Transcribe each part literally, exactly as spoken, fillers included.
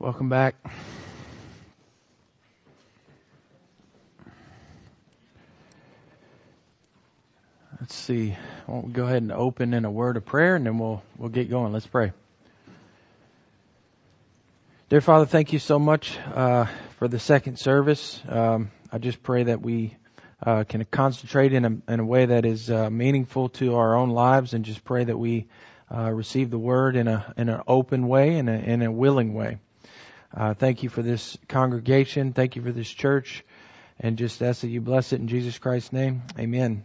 Welcome back. Let's see. Why don't we go ahead and open in a word of prayer, and then we'll we'll get going. Let's pray. Dear Father, thank you so much uh, for the second service. Um, I just pray that we uh, can concentrate in a in a way that is uh, meaningful to our own lives, and just pray that we uh, receive the word in a in an open way and in a willing way. Uh, thank you for this congregation. Thank you for this church, and just ask that you bless it in Jesus Christ's name. Amen.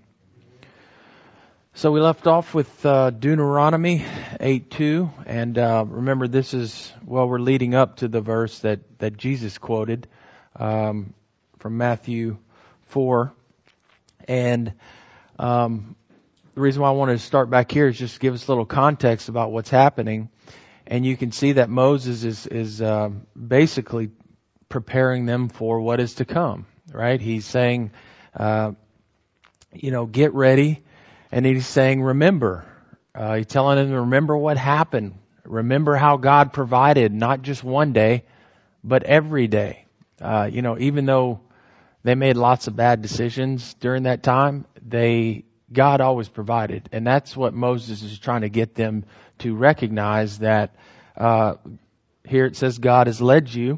So we left off with uh, Deuteronomy eight two, and uh, remember this is, well, we're leading up to the verse that, that Jesus quoted um, from Matthew four. And um, the reason why I wanted to start back here is just to give us a little context about what's happening. And you can see that Moses is, is uh, basically preparing them for what is to come, right? He's saying, uh, you know, get ready. And he's saying, remember. Uh, he's telling them to remember what happened. Remember how God provided, not just one day, but every day. Uh, you know, even though they made lots of bad decisions during that time, they God always provided. And that's what Moses is trying to get them to recognize, that uh, here it says God has led you.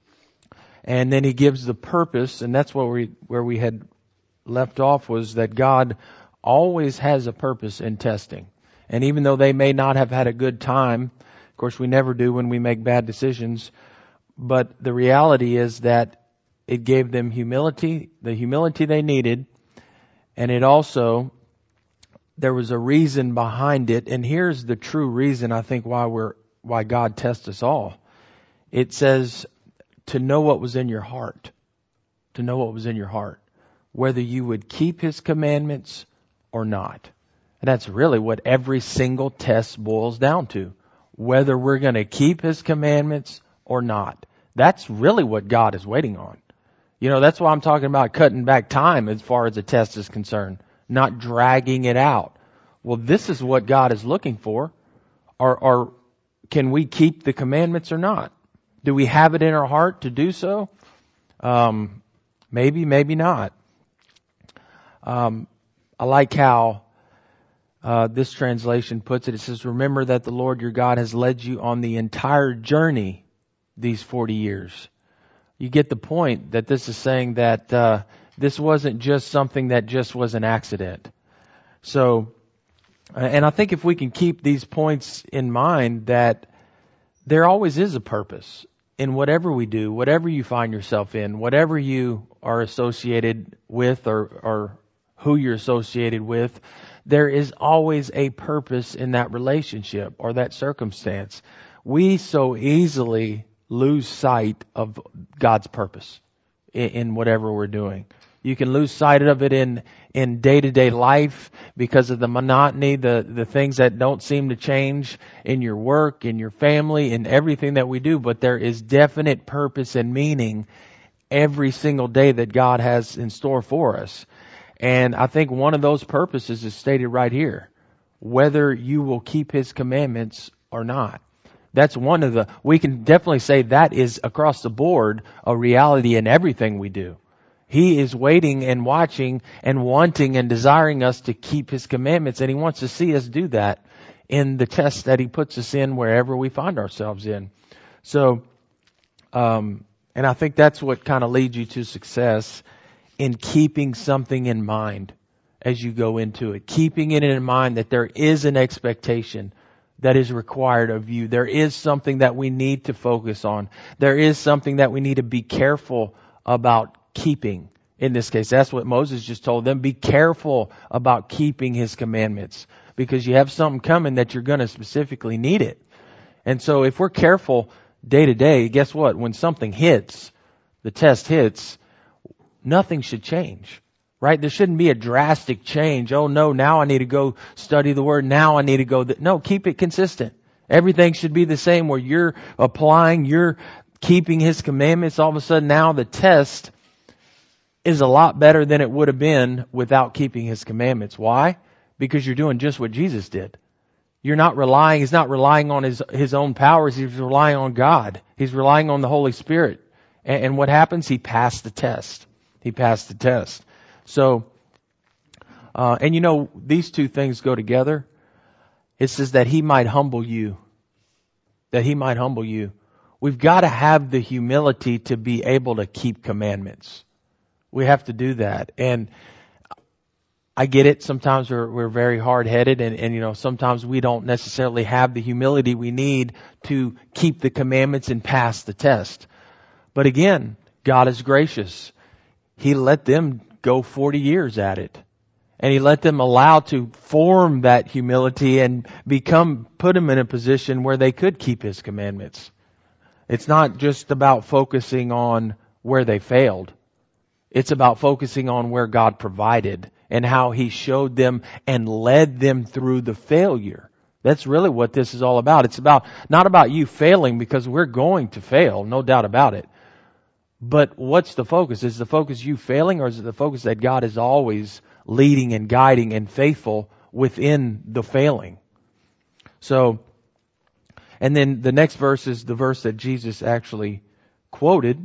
And then he gives the purpose, and that's where we, where we had left off, was that God always has a purpose in testing. And even though they may not have had a good time, of course we never do when we make bad decisions, but the reality is that it gave them humility, the humility they needed, and it also, there was a reason behind it. And here's the true reason, I think, why we're why God tests us all. It says to know what was in your heart, to know what was in your heart, whether you would keep His commandments or not. And that's really what every single test boils down to. Whether we're going to keep His commandments or not. That's really what God is waiting on. You know, that's why I'm talking about cutting back time as far as a test is concerned. Not dragging it out. Well, this is what God is looking for. Or, or can we keep the commandments or not? Do we have it in our heart to do so? Um, maybe, maybe not. Um, I like how uh, this translation puts it. It says, remember that the Lord your God has led you on the entire journey these forty years. You get the point that this is saying that uh, this wasn't just something that just was an accident. So, and I think if we can keep these points in mind, that there always is a purpose in whatever we do, whatever you find yourself in, whatever you are associated with, or, or who you're associated with, there is always a purpose in that relationship or that circumstance. We so easily lose sight of God's purpose in, in whatever we're doing. You can lose sight of it in, in day-to-day life because of the monotony, the, the things that don't seem to change in your work, in your family, in everything that we do. But there is definite purpose and meaning every single day that God has in store for us. And I think one of those purposes is stated right here. Whether you will keep His commandments or not. That's one of the, we can definitely say that is across the board a reality in everything we do. He is waiting and watching and wanting and desiring us to keep His commandments. And He wants to see us do that in the test that He puts us in wherever we find ourselves in. So, um, and I think that's what kind of leads you to success, in keeping something in mind as you go into it. Keeping it in mind that there is an expectation that is required of you. There is something that we need to focus on. There is something that we need to be careful about keeping. In this case, that's what Moses just told them. Be careful about keeping His commandments, because you have something coming that you're going to specifically need it. And so if we're careful day to day, guess what? When something hits, the test hits, nothing should change, right? There shouldn't be a drastic change. Oh no, now I need to go study the Word. Now I need to go. Th-. No, keep it consistent. Everything should be the same, where you're applying, you're keeping His commandments. All of a sudden now the test is a lot better than it would have been without keeping His commandments. Why? Because you're doing just what Jesus did. You're not relying, he's not relying on his, his own powers. He's relying on God. He's relying on the Holy Spirit. And, and what happens? He passed the test. He passed the test. So, uh, and you know, these two things go together. It says that he might humble you. That he might humble you. We've got to have the humility to be able to keep commandments. We have to do that. And I get it. Sometimes we're, we're very hard-headed and, and, you know, sometimes we don't necessarily have the humility we need to keep the commandments and pass the test. But again, God is gracious. He let them go forty years at it. And He let them allow to form that humility and become, put them in a position where they could keep His commandments. It's not just about focusing on where they failed. It's about focusing on where God provided and how He showed them and led them through the failure. That's really what this is all about. It's about, not about you failing, because we're going to fail, no doubt about it. But what's the focus? Is the focus you failing, or is it the focus that God is always leading and guiding and faithful within the failing? So, and then the next verse is the verse that Jesus actually quoted.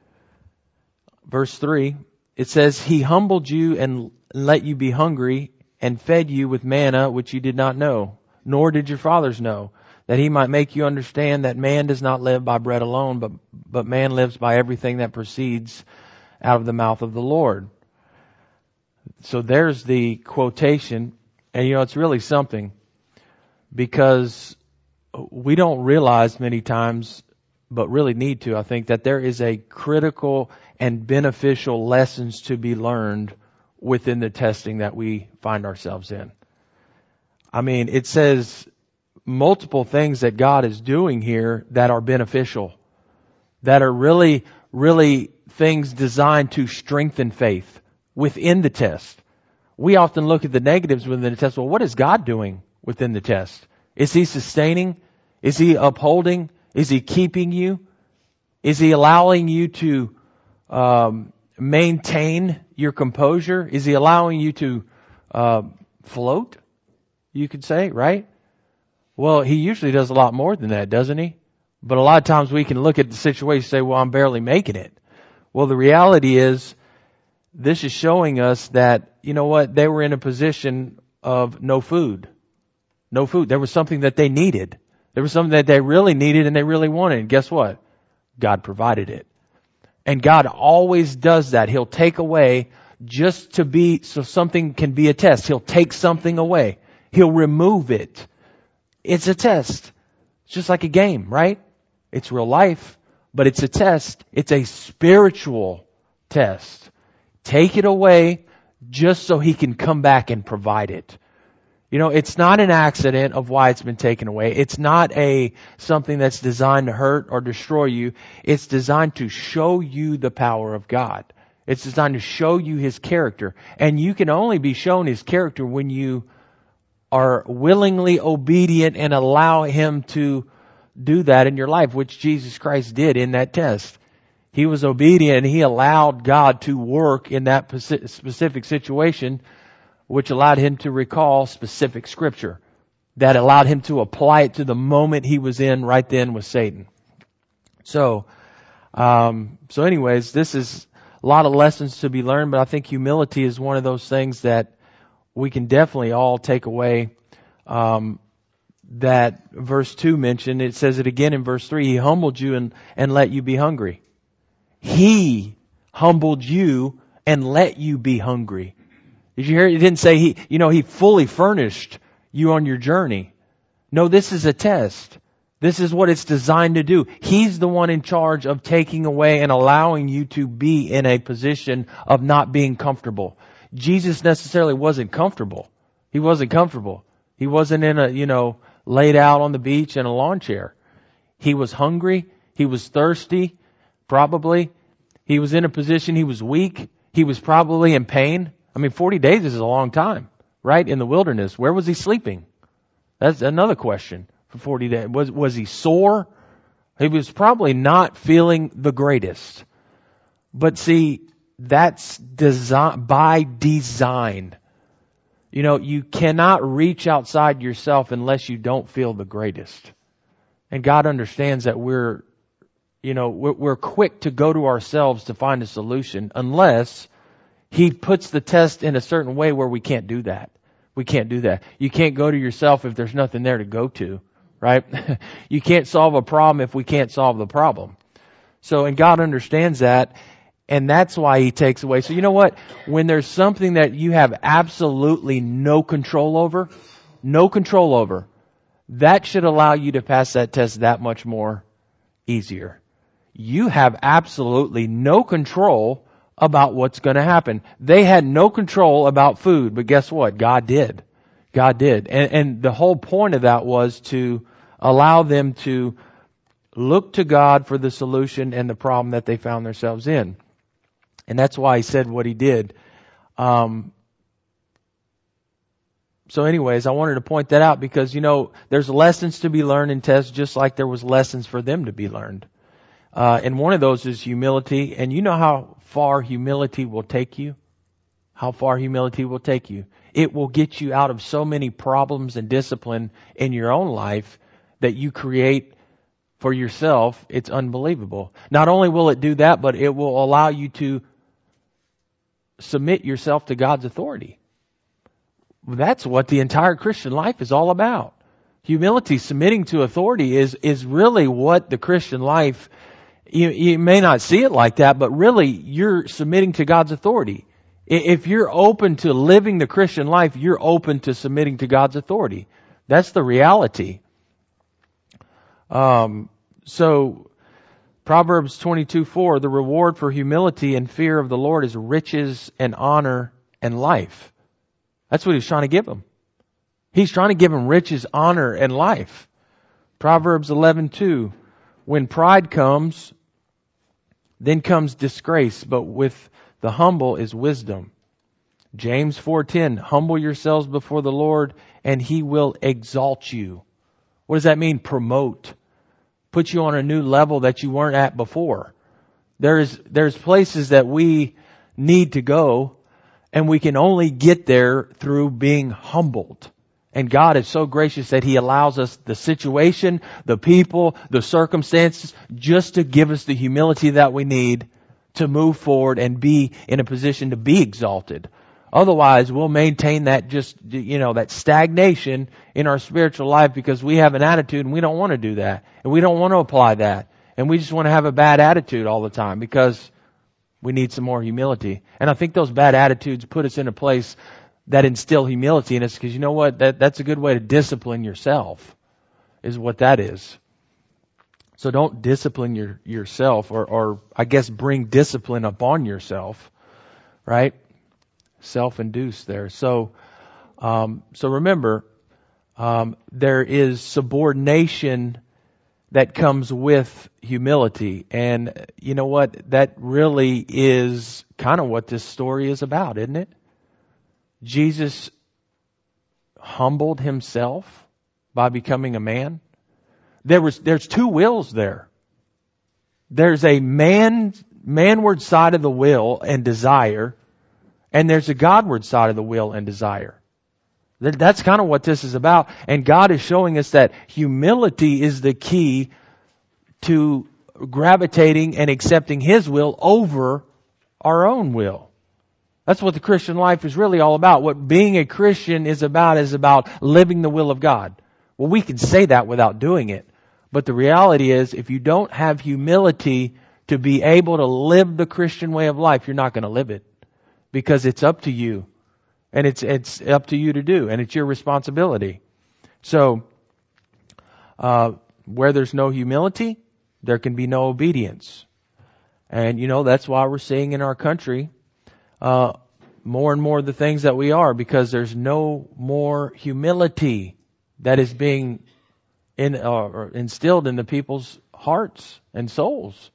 Verse three, it says, He humbled you and let you be hungry and fed you with manna which you did not know, nor did your fathers know, that He might make you understand that man does not live by bread alone, but, but man lives by everything that proceeds out of the mouth of the Lord. So there's the quotation. And you know, it's really something, because we don't realize many times, but really need to, I think, that there is a critical and beneficial lessons to be learned within the testing that we find ourselves in. I mean, it says multiple things that God is doing here that are beneficial, that are really, really things designed to strengthen faith within the test. We often look at the negatives within the test. Well, what is God doing within the test? Is He sustaining? Is He upholding? Is He keeping you? Is He allowing you to um, maintain your composure? Is He allowing you to uh, float, you could say, right? Well, He usually does a lot more than that, doesn't He? But a lot of times we can look at the situation and say, well, I'm barely making it. Well, the reality is, this is showing us that, you know what, they were in a position of no food. No food. There was something that they needed. There was something that they really needed and they really wanted. And guess what? God provided it. And God always does that. He'll take away just to be, so something can be a test. He'll take something away. He'll remove it. It's a test. It's just like a game, right? It's real life, but it's a test. It's a spiritual test. Take it away just so He can come back and provide it. You know, it's not an accident of why it's been taken away. It's not a something that's designed to hurt or destroy you. It's designed to show you the power of God. It's designed to show you His character. And you can only be shown His character when you are willingly obedient and allow Him to do that in your life, which Jesus Christ did in that test. He was obedient and He allowed God to work in that specific situation, which allowed Him to recall specific scripture that allowed Him to apply it to the moment He was in right then with Satan. So, um, so anyways, this is a lot of lessons to be learned, but I think humility is one of those things that we can definitely all take away. Um, that verse two mentioned, it says it again in verse three, He humbled you and, and let you be hungry. He humbled you and let you be hungry. Did you hear it? It didn't say He, you know, He fully furnished you on your journey. No, this is a test. This is what it's designed to do. He's the one in charge of taking away and allowing you to be in a position of not being comfortable. Jesus necessarily wasn't comfortable. He wasn't comfortable. He wasn't in a, you know, laid out on the beach in a lawn chair. He was hungry. He was thirsty, probably. He was in a position, he was weak. He was probably in pain. I mean, forty days is a long time, right? In the wilderness. Where was He sleeping? That's another question for forty days. Was, was He sore? He was probably not feeling the greatest. But see, that's design, by design. You know, you cannot reach outside yourself unless you don't feel the greatest. And God understands that we're, you know, we're, we're quick to go to ourselves to find a solution unless He puts the test in a certain way where we can't do that. We can't do that. You can't go to yourself if there's nothing there to go to, right? You can't solve a problem if we can't solve the problem. So, and God understands that. And that's why He takes away. So you know what? When there's something that you have absolutely no control over, no control over, that should allow you to pass that test that much more easier. You have absolutely no control about what's going to happen. They had no control about food, but guess what? God did. God did. And, and the whole point of that was to allow them to look to God for the solution and the problem that they found themselves in. And that's why He said what He did. Um, so anyways, I wanted to point that out because, you know, there's lessons to be learned in tests just like there was lessons for them to be learned. Uh, and one of those is humility. And you know how far humility will take you? How far humility will take you? It will get you out of so many problems and discipline in your own life that you create for yourself. It's unbelievable. Not only will it do that, but it will allow you to submit yourself to God's authority. That's what the entire Christian life is all about. Humility, submitting to authority is, is really what the Christian life, you, you may not see it like that, but really you're submitting to God's authority. If you're open to living the Christian life, you're open to submitting to God's authority. That's the reality. Um, so, Proverbs twenty-two four, the reward for humility and fear of the Lord is riches and honor and life. That's what He's trying to give them. He's trying to give them riches, honor, and life. Proverbs eleven two, when pride comes, then comes disgrace, but with the humble is wisdom. James four ten, humble yourselves before the Lord and He will exalt you. What does that mean? Promote. Put you on a new level that you weren't at before. There's, there's places that we need to go, and we can only get there through being humbled. And God is so gracious that He allows us the situation, the people, the circumstances, just to give us the humility that we need to move forward and be in a position to be exalted. Otherwise, we'll maintain that just, you know, that stagnation in our spiritual life because we have an attitude and we don't want to do that. And we don't want to apply that. And we just want to have a bad attitude all the time because we need some more humility. And I think those bad attitudes put us in a place that instill humility in us because you know what? That, that's a good way to discipline yourself is what that is. So don't discipline your, yourself or, or I guess bring discipline upon yourself, right? Self-induced there. So, um, so remember, um, there is subordination that comes with humility. And you know what? That really is kind of what this story is about, isn't it? Jesus humbled Himself by becoming a man. There was, there's two wills there. There's a man, manward side of the will and desire, and there's a Godward side of the will and desire. That's kind of what this is about. And God is showing us that humility is the key to gravitating and accepting His will over our own will. That's what the Christian life is really all about. What being a Christian is about is about living the will of God. Well, we can say that without doing it. But the reality is, if you don't have humility to be able to live the Christian way of life, you're not going to live it. Because it's up to you. And it's it's up to you to do. And it's your responsibility. So, uh, where there's no humility, there can be no obedience. And, you know, that's why we're seeing in our country uh, more and more the things that we are. Because there's no more humility that is being in, uh, or instilled in the people's hearts and souls.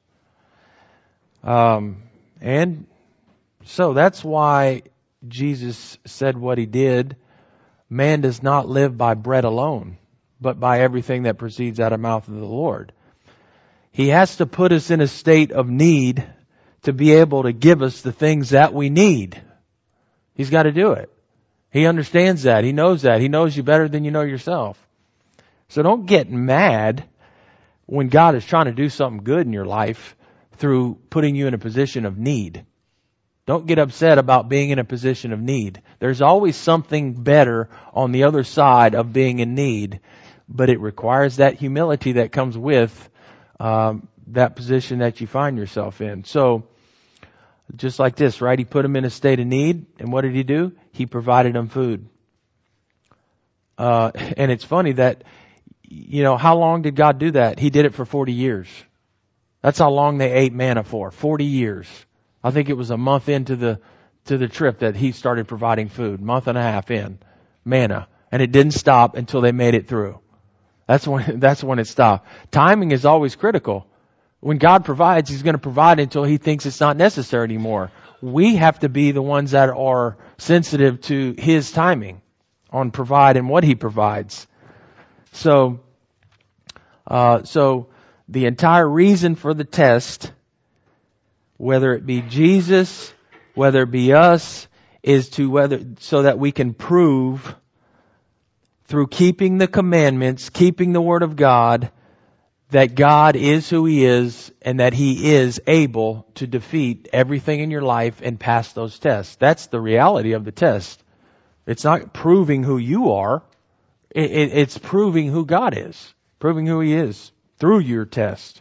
Um, and... So that's why Jesus said what He did. Man does not live by bread alone, but by everything that proceeds out of the mouth of the Lord. He has to put us in a state of need to be able to give us the things that we need. He's got to do it. He understands that. He knows that. He knows you better than you know yourself. So don't get mad when God is trying to do something good in your life through putting you in a position of need. Don't get upset about being in a position of need. There's always something better on the other side of being in need, but it requires that humility that comes with um, that position that you find yourself in. So, just like this, right? He put them in a state of need, and what did He do? He provided them food. Uh, and it's funny that, you know, how long did God do that? He did it for forty years. That's how long they ate manna for, forty years. I think it was a month into the to the trip that He started providing food, month and a half in, manna. And it didn't stop until they made it through. That's when that's when it stopped. Timing is always critical. When God provides, He's going to provide until He thinks it's not necessary anymore. We have to be the ones that are sensitive to His timing on provide and what He provides. So, uh, so the entire reason for the test, whether it be Jesus, whether it be us, is to whether so that we can prove through keeping the commandments, keeping the Word of God, that God is who He is and that He is able to defeat everything in your life and pass those tests. That's the reality of the test. It's not proving who you are. It, it, it's proving who God is. Proving who He is through your test.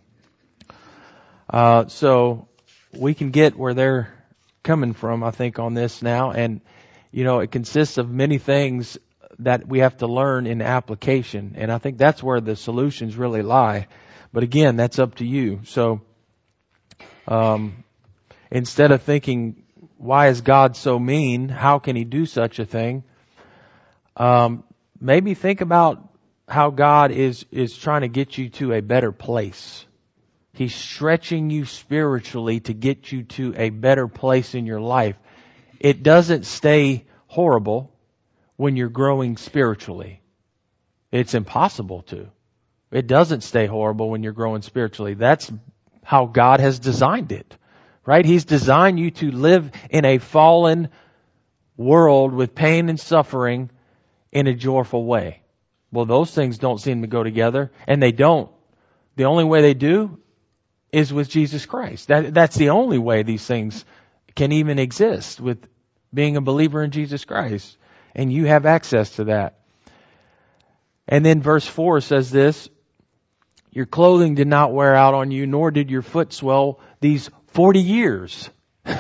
Uh, so we can get where they're coming from, I think, on this now. And, you know, it consists of many things that we have to learn in application. And I think that's where the solutions really lie. But again, that's up to you. So, um, instead of thinking, why is God so mean? How can He do such a thing? Um, maybe think about how God is, is trying to get you to a better place. He's stretching you spiritually to get you to a better place in your life. It doesn't stay horrible when you're growing spiritually. It's impossible to. It doesn't stay horrible when you're growing spiritually. That's how God has designed it, right? He's designed you to live in a fallen world with pain and suffering in a joyful way. Well, those things don't seem to go together, and they don't. The only way they do is with Jesus Christ. That, that's the only way these things can even exist, with being a believer in Jesus Christ. And you have access to that. And then verse four says this, your clothing did not wear out on you, nor did your foot swell these forty years.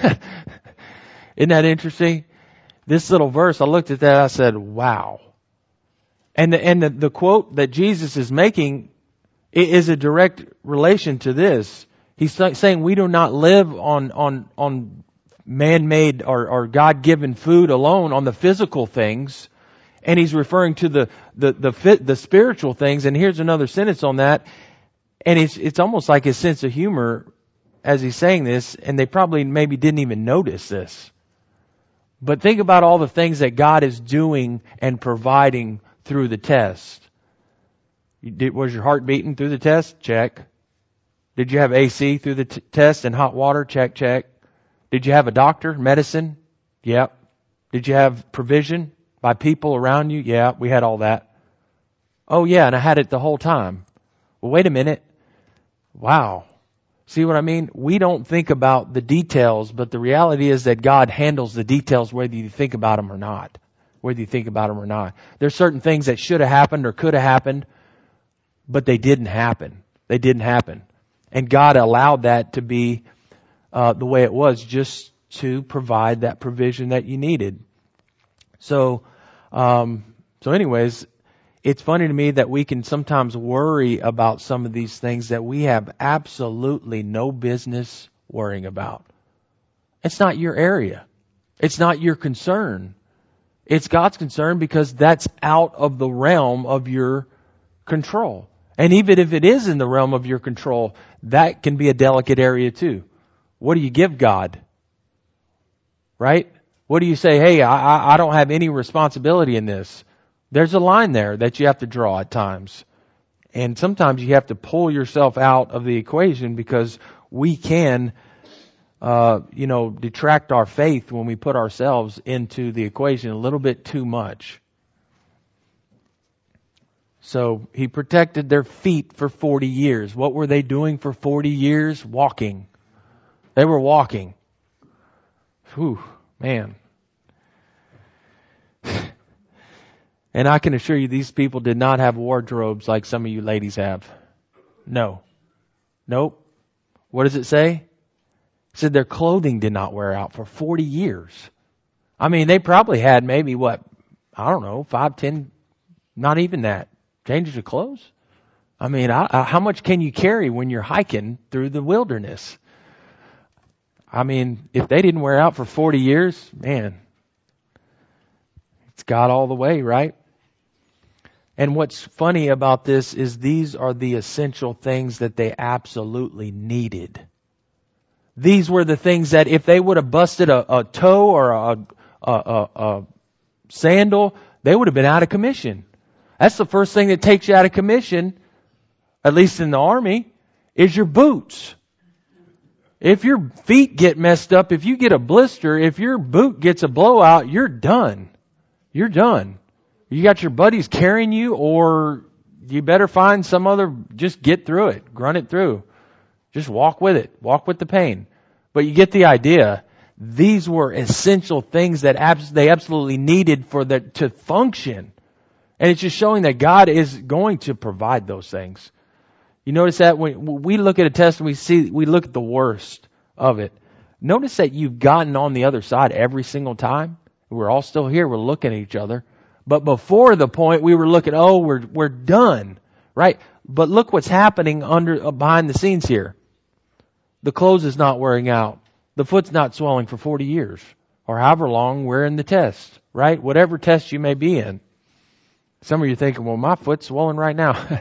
Isn't that interesting? This little verse, I looked at that, I said, wow. And the, and the, the quote that Jesus is making is a direct relation to this. He's saying we do not live on, on, on man-made or, or God-given food alone, on the physical things. And He's referring to the, the, the, fit, the spiritual things. And here's another sentence on that. And it's, it's almost like His sense of humor as He's saying this, and they probably maybe didn't even notice this. But think about all the things that God is doing and providing through the test. Did, was your heart beating through the test? Check. Did you have A C through the t- test and hot water? Check, check. Did you have a doctor, medicine? Yep. Did you have provision by people around you? Yeah, we had all that. Oh yeah, and I had it the whole time. Well, wait a minute. Wow. See what I mean? We don't think about the details, but the reality is that God handles the details whether you think about them or not. Whether you think about them or not. There's certain things that should have happened or could have happened, but they didn't happen. They didn't happen. And God allowed that to be uh, the way it was, just to provide that provision that you needed. So, um, so anyways, it's funny to me that we can sometimes worry about some of these things that we have absolutely no business worrying about. It's not your area. It's not your concern. It's God's concern, because that's out of the realm of your control. And even if it is in the realm of your control, that can be a delicate area too. What do you give God? Right? What do you say? Hey, I, I don't have any responsibility in this. There's a line there that you have to draw at times. And sometimes you have to pull yourself out of the equation, because we can uh, you know, detract our faith when we put ourselves into the equation a little bit too much. So he protected their feet for forty years. What were they doing for forty years? Walking. They were walking. Whew, man. And I can assure you these people did not have wardrobes like some of you ladies have. No. Nope. What does it say? It said their clothing did not wear out for forty years. I mean, they probably had maybe what, I don't know, five, ten, not even that, changes of clothes. I mean, I, I, how much can you carry when you're hiking through the wilderness? I mean, if they didn't wear out for forty years, man, it's God all the way, right? And what's funny about this is these are the essential things that they absolutely needed. These were the things that if they would have busted a, a toe or a, a, a, a sandal, they would have been out of commission. That's the first thing that takes you out of commission, at least in the army, is your boots. If your feet get messed up, if you get a blister, if your boot gets a blowout, you're done. You're done. You got your buddies carrying you, or you better find some other, just get through it, grunt it through. Just walk with it. Walk with the pain. But you get the idea. These were essential things that abs- they absolutely needed for the, to function. And it's just showing that God is going to provide those things. You notice that when we look at a test and we see, we look at the worst of it. Notice that you've gotten on the other side every single time. We're all still here. We're looking at each other. But before the point, we were looking, oh, we're we're done, right? But look what's happening under uh, behind the scenes here. The clothes is not wearing out. The foot's not swelling for forty years, or however long we're in the test, right? Whatever test you may be in. Some of you are thinking, well, my foot's swollen right now.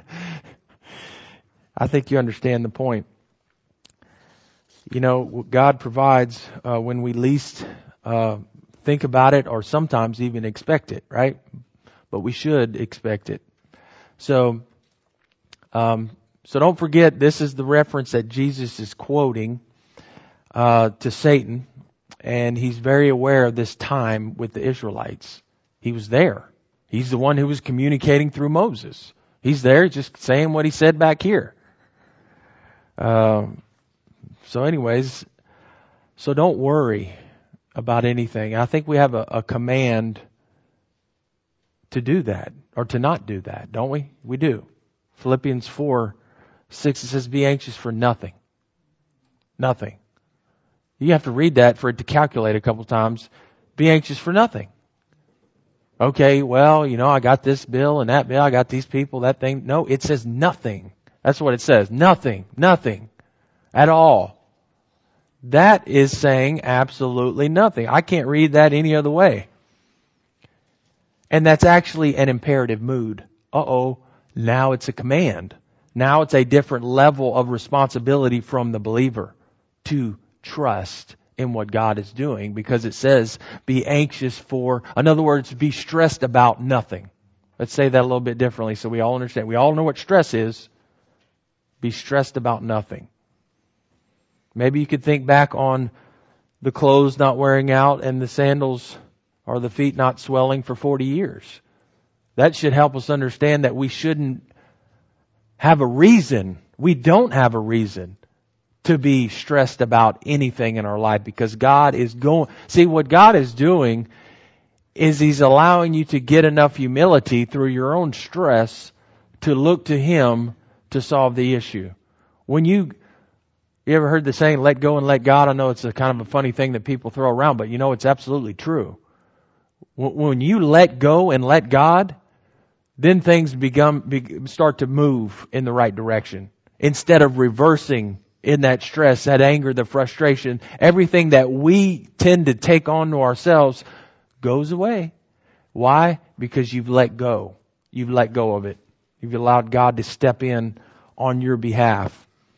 I think you understand the point. You know, God provides uh, when we least uh, think about it, or sometimes even expect it, right? But we should expect it. So, um, so don't forget, this is the reference that Jesus is quoting uh, to Satan, and he's very aware of this time with the Israelites. He was there. He's the one who was communicating through Moses. He's there, just saying what he said back here. Uh, so, anyways, so don't worry about anything. I think we have a, a command to do that, or to not do that, don't we? We do. Philippians four, six, it says, be anxious for nothing. Nothing. You have to read that for it to calculate a couple times. Be anxious for nothing. Okay, well, you know, I got this bill and that bill, I got these people, that thing. No, it says nothing. That's what it says. Nothing. Nothing. At all. That is saying absolutely nothing. I can't read that any other way. And that's actually an imperative mood. Uh-oh, now it's a command. Now it's a different level of responsibility from the believer to trust in what God is doing, because it says be anxious for, in other words, be stressed about nothing. Let's say that a little bit differently so we all understand. We all know what stress is. Be stressed about nothing. Maybe you could think back on the clothes not wearing out and the sandals or the feet not swelling for forty years. That should help us understand that we shouldn't have a reason. We don't have a reason to be stressed about anything in our life, because God is going, see, what God is doing is He's allowing you to get enough humility through your own stress to look to Him to solve the issue. When you, you ever heard the saying, let go and let God? I know it's a kind of a funny thing that people throw around, but you know, it's absolutely true. When you let go and let God, then things become, be, start to move in the right direction. Instead of reversing in that stress, that anger, the frustration, everything that we tend to take on to ourselves goes away. Why? Because you've let go. You've let go of it. You've allowed God to step in on your behalf.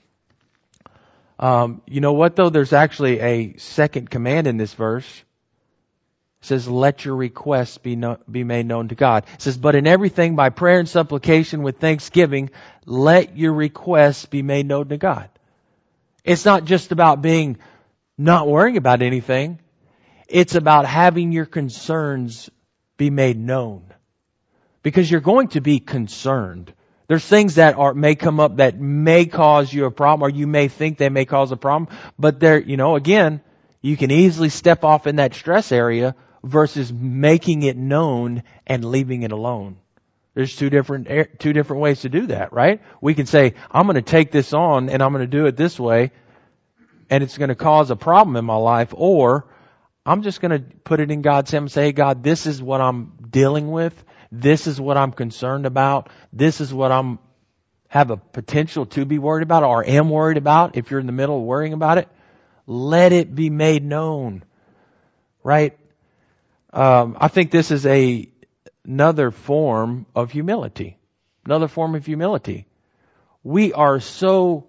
Um, you know what though? There's actually a second command in this verse. It says, let your requests be no, be made known to God. It says, but in everything by prayer and supplication with thanksgiving, let your requests be made known to God. It's not just about being not worrying about anything. It's about having your concerns be made known. Because you're going to be concerned. There's things that are may come up that may cause you a problem, or you may think they may cause a problem. But there, you know, again, you can easily step off in that stress area versus making it known and leaving it alone. There's two different two different ways to do that, right? We can say, I'm going to take this on and I'm going to do it this way, and it's going to cause a problem in my life, or I'm just going to put it in God's hands and say, hey, God, this is what I'm dealing with. This is what I'm concerned about. This is what I'm have a potential to be worried about or am worried about. If you're in the middle of worrying about it, let it be made known, right? Um, I think this is a another form of humility. Another form of humility. We are so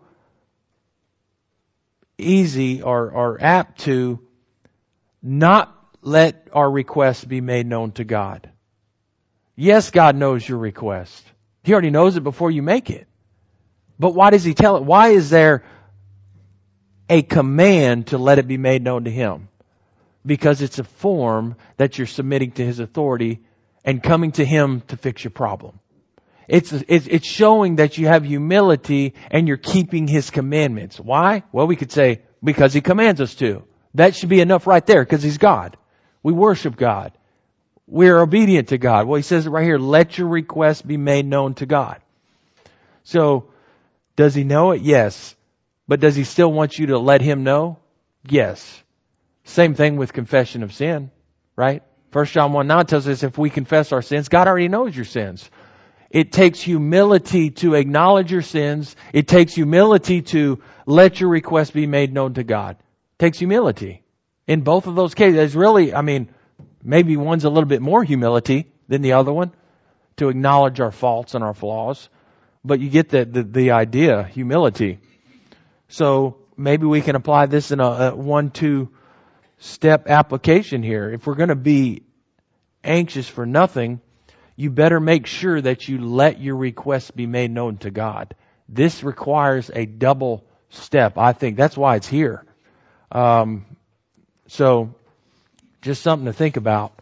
easy or, or apt to not let our requests be made known to God. Yes, God knows your request. He already knows it before you make it. But why does He tell it? Why is there a command to let it be made known to Him? Because it's a form that you're submitting to His authority and coming to Him to fix your problem. It's, it's, it's showing that you have humility and you're keeping His commandments. Why? Well, we could say, because He commands us to. That should be enough right there, because He's God. We worship God. We're obedient to God. Well, He says it right here, let your request be made known to God. So, does He know it? Yes. But does He still want you to let Him know? Yes. Same thing with confession of sin, right? First John one nine tells us if we confess our sins, God already knows your sins. It takes humility to acknowledge your sins. It takes humility to let your request be made known to God. It takes humility. In both of those cases, it's really, I mean, maybe one's a little bit more humility than the other one, to acknowledge our faults and our flaws. But you get the, the, the idea, humility. So maybe we can apply this in a, a one, two step application here. If we're going to be anxious for nothing, you better make sure that you let your requests be made known to God. This requires a double step. I think that's why it's here. Um, so just something to think about.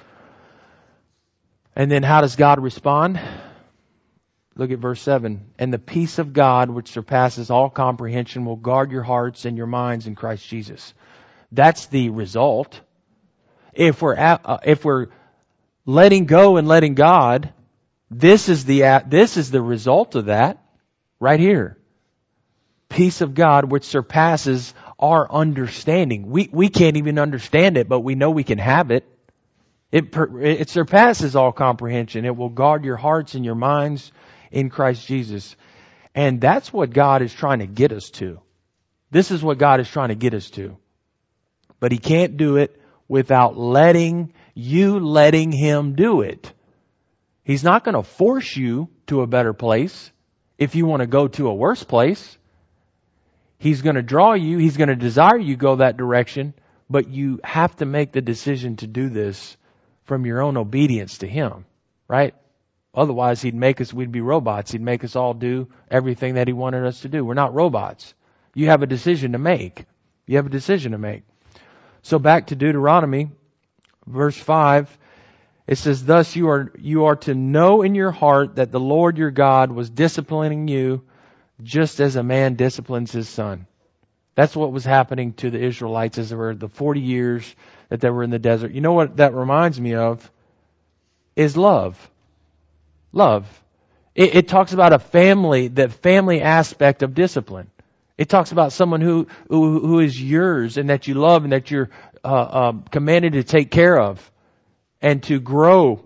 And then how does God respond? Look at verse seven. And the peace of God, which surpasses all comprehension, will guard your hearts and your minds in Christ Jesus. That's the result. If we're at, uh, if we're letting go and letting God, this is the uh, this is the result of that right here. Peace of God, which surpasses our understanding. We we can't even understand it, but we know we can have it. It it surpasses all comprehension. It will guard your hearts and your minds in Christ Jesus. And that's what God is trying to get us to. This is what God is trying to get us to. But He can't do it without letting you letting Him do it. He's not going to force you to a better place if you want to go to a worse place. He's going to draw you. He's going to desire you go that direction. But you have to make the decision to do this from your own obedience to Him. Right? Otherwise, He'd make us, we'd be robots. He'd make us all do everything that He wanted us to do. We're not robots. You have a decision to make. You have a decision to make. So back to Deuteronomy, verse five, it says, thus you are, you are to know in your heart that the Lord your God was disciplining you just as a man disciplines his son. That's what was happening to the Israelites as they were the forty years that they were in the desert. You know what that reminds me of? Is love. Love. It, it talks about a family, the family aspect of discipline. It talks about someone who, who, who is yours and that you love and that you're uh, uh, commanded to take care of and to grow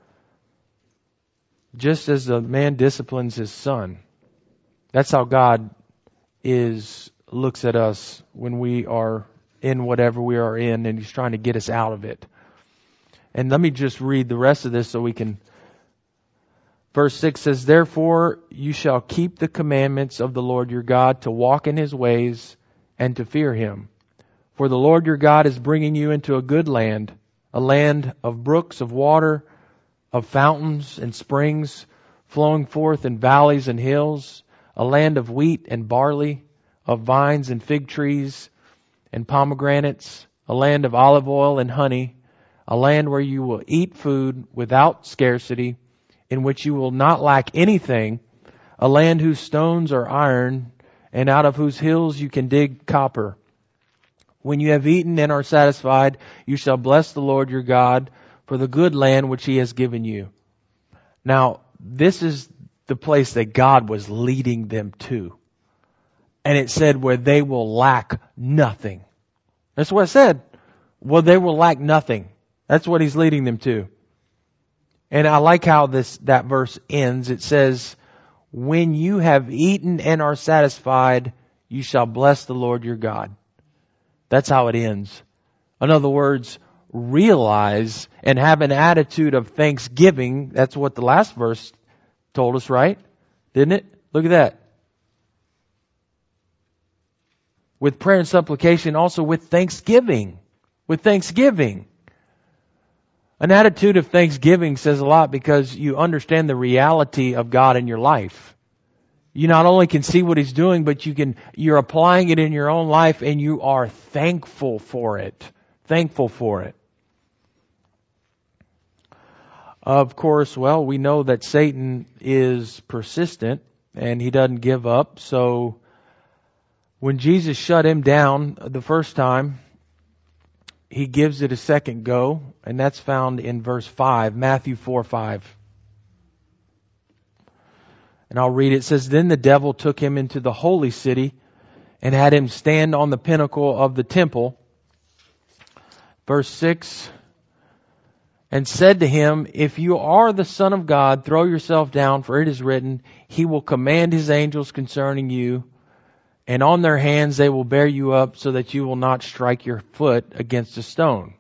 just as a man disciplines his son. That's how God is looks at us when we are in whatever we are in, and He's trying to get us out of it. And let me just read the rest of this so we can. Verse six says, therefore you shall keep the commandments of the Lord your God to walk in His ways and to fear Him. For the Lord your God is bringing you into a good land, a land of brooks of water, of fountains and springs flowing forth in valleys and hills, a land of wheat and barley, of vines and fig trees, and pomegranates, a land of olive oil and honey, a land where you will eat food without scarcity, in which you will not lack anything, a land whose stones are iron, and out of whose hills you can dig copper. When you have eaten and are satisfied, you shall bless the Lord your God for the good land which He has given you. Now, this is the place that God was leading them to. And it said where they will lack nothing. That's what it said. Well, they will lack nothing. That's what He's leading them to. And I like how this that verse ends. It says, when you have eaten and are satisfied, you shall bless the Lord your God. That's how it ends. In other words, realize and have an attitude of thanksgiving. That's what the last verse told us, right? Didn't it? Look at that. With prayer and supplication, also with thanksgiving. With thanksgiving. An attitude of thanksgiving says a lot because you understand the reality of God in your life. You not only can see what He's doing, but you can, you're applying it in your own life and you are thankful for it. Thankful for it. Of course, well, we know that Satan is persistent and he doesn't give up. So when Jesus shut him down the first time, He gives it a second go, and that's found in verse five, Matthew four five. And I'll read it. It says, then the devil took him into the holy city and had him stand on the pinnacle of the temple. Verse six, and said to him, if you are the Son of God, throw yourself down, for it is written, He will command His angels concerning you, and on their hands they will bear you up so that you will not strike your foot against a stone.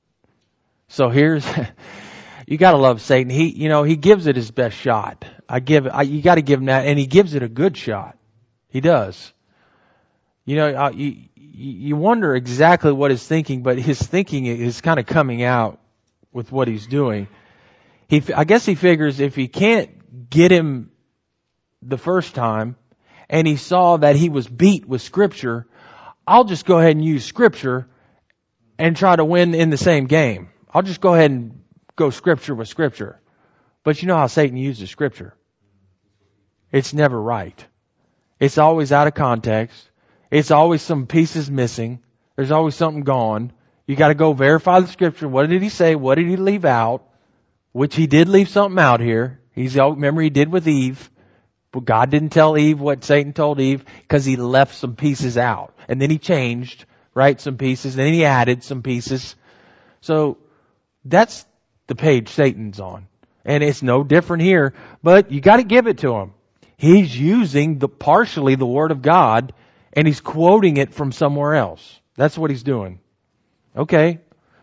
So here's, you gotta love Satan. He, you know, he gives it his best shot. I give, I, you gotta give him that, and he gives it a good shot. He does. You know, uh, you, you wonder exactly what he's thinking, but his thinking is kind of coming out with what he's doing. He, I guess he figures if he can't get him the first time, and he saw that he was beat with Scripture, I'll just go ahead and use Scripture and try to win in the same game. I'll just go ahead and go Scripture with Scripture. But you know how Satan uses Scripture. It's never right. It's always out of context. It's always some pieces missing. There's always something gone. You got to go verify the Scripture. What did he say? What did he leave out? Which he did leave something out here. He's, remember he did with Eve. But God didn't tell Eve what Satan told Eve because he left some pieces out. And then he changed, right, some pieces. And then he added some pieces. So that's the page Satan's on. And it's no different here. But you got to give it to him. He's using the partially the Word of God and he's quoting it from somewhere else. That's what he's doing. Okay.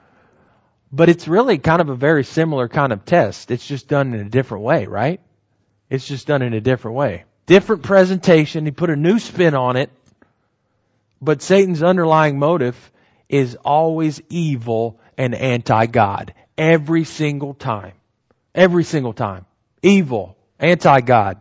But it's really kind of a very similar kind of test. It's just done in a different way, right? It's just done in a different way. Different presentation. He put a new spin on it. But Satan's underlying motive is always evil and anti-God. Every single time. Every single time. Evil. Anti-God.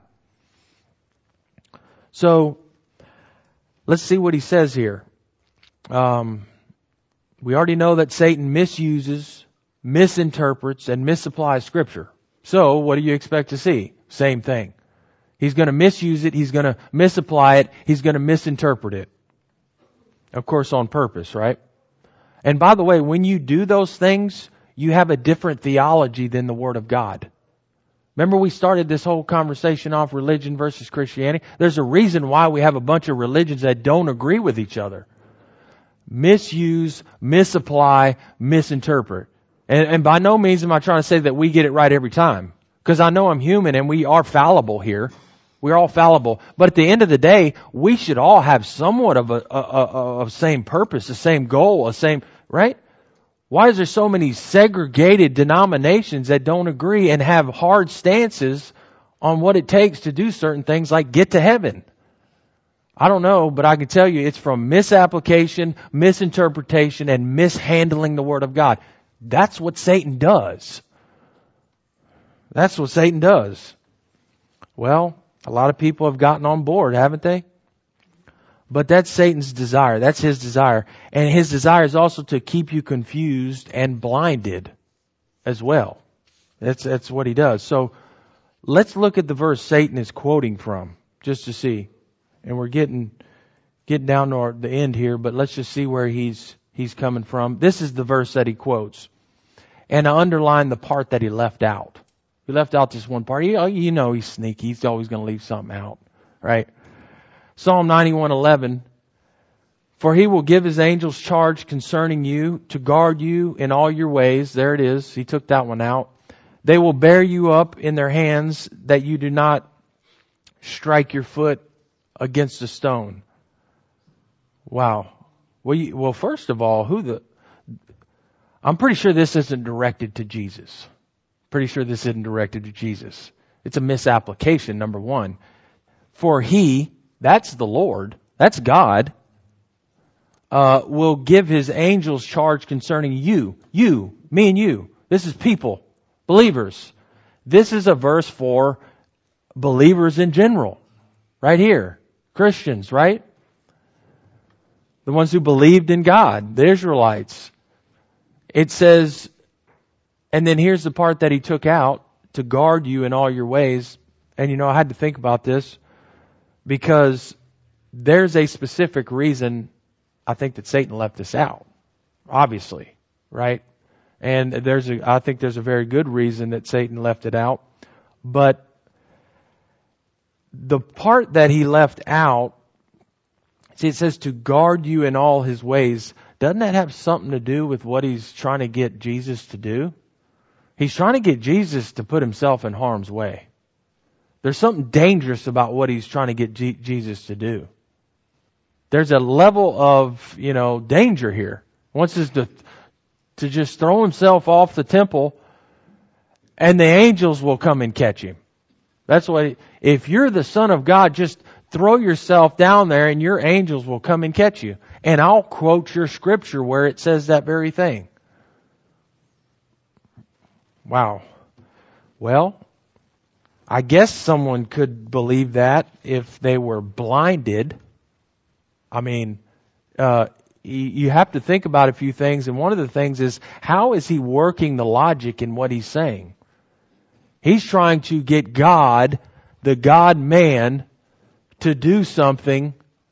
So, let's see what he says here. Um, we already know that Satan misuses, misinterprets, and misapplies Scripture. So, what do you expect to see? Same thing. He's going to misuse it. He's going to misapply it. He's going to misinterpret it. Of course, on purpose, right? And by the way, when you do those things, you have a different theology than the Word of God. Remember we started this whole conversation off religion versus Christianity? There's a reason why we have a bunch of religions that don't agree with each other. Misuse, misapply, misinterpret. And, and by no means am I trying to say that we get it right every time. Because I know I'm human and we are fallible here. We're all fallible. But at the end of the day, we should all have somewhat of a, a, a, a same purpose, the same goal, a same, right? Why is there so many segregated denominations that don't agree and have hard stances on what it takes to do certain things like get to heaven? I don't know, but I can tell you it's from misapplication, misinterpretation, and mishandling the Word of God. That's what Satan does. That's what Satan does. Well, a lot of people have gotten on board, haven't they? But that's Satan's desire. That's his desire. And his desire is also to keep you confused and blinded as well. That's, that's what he does. So let's look at the verse Satan is quoting from, just to see. And we're getting, getting down to our, the end here, but let's just see where he's, he's coming from. This is the verse that he quotes. And I underline the part that he left out. He left out this one part. You, you know he's sneaky. He's always going to leave something out, right? Psalm ninety-one eleven. For he will give his angels charge concerning you to guard you in all your ways. There it is. He took that one out. They will bear you up in their hands that you do not strike your foot against a stone. Wow. Well, you, well, first of all, who the... I'm pretty sure this isn't directed to Jesus. Pretty sure this isn't directed to Jesus. It's a misapplication, number one. For he, that's the Lord, that's God, uh, will give his angels charge concerning you. You, me and you. This is people, believers. This is a verse for believers in general. Right here. Christians, right? The ones who believed in God, the Israelites. It says, and then here's the part that he took out, to guard you in all your ways. And you know, I had to think about this because there's a specific reason I think that Satan left this out. Obviously, right? And there's a, I think there's a very good reason that Satan left it out. But the part that he left out, see, it says to guard you in all his ways. Doesn't that have something to do with what he's trying to get Jesus to do? He's trying to get Jesus to put himself in harm's way. There's something dangerous about what he's trying to get G- Jesus to do. There's a level of, you know, danger here. He wants us to, to just throw himself off the temple and the angels will come and catch him. That's why, if you're the Son of God, just throw yourself down there and your angels will come and catch you. And I'll quote your scripture where it says that very thing. Wow. Well, I guess someone could believe that if they were blinded. I mean, uh, you have to think about a few things. And one of the things is, how is he working the logic in what he's saying? He's trying to get God, the God-man, to do something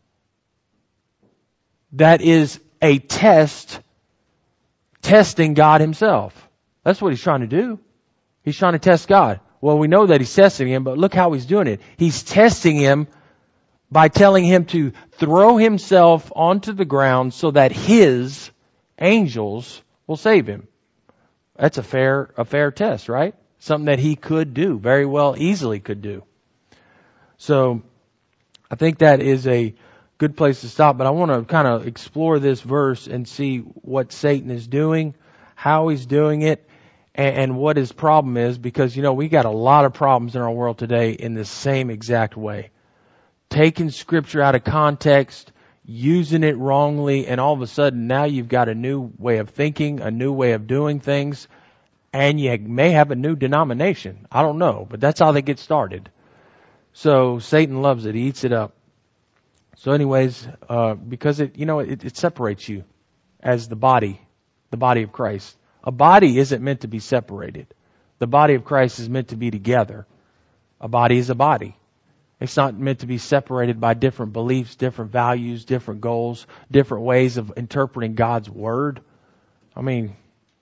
that is a test, testing God himself. That's what he's trying to do. He's trying to test God. Well, we know that he's testing him, but look how he's doing it. He's testing him by telling him to throw himself onto the ground so that his angels will save him. That's a fair, a fair test, right? Something that he could do, very well, easily could do. So, I think that is a good place to stop, but I want to kind of explore this verse and see what Satan is doing, how he's doing it, and, and what his problem is, because, you know, we got a lot of problems in our world today in the same exact way. Taking Scripture out of context, using it wrongly, and all of a sudden now you've got a new way of thinking, a new way of doing things, and you may have a new denomination. I don't know, but that's how they get started. So Satan loves it. He eats it up. So anyways, uh, because it, you know, it, it separates you as the body, the body of Christ. A body isn't meant to be separated. The body of Christ is meant to be together. A body is a body. It's not meant to be separated by different beliefs, different values, different goals, different ways of interpreting God's Word. I mean,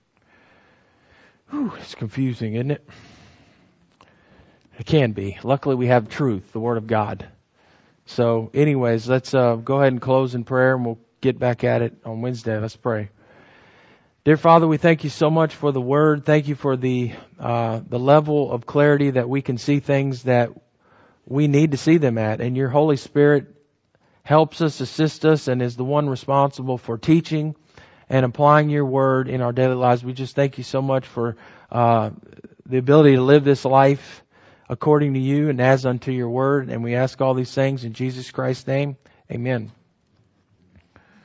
whew, it's confusing, isn't it? It can be. Luckily, we have truth, the Word of God. So anyways, let's uh, go ahead and close in prayer, and we'll get back at it on Wednesday. Let's pray. Dear Father, we thank you so much for the Word. Thank you for the uh, the level of clarity that we can see things that we need to see them at. And your Holy Spirit helps us, assists us, and is the one responsible for teaching and applying your Word in our daily lives. We just thank you so much for uh, the ability to live this life according to you and as unto your Word. And we ask all these things in Jesus Christ's name. Amen.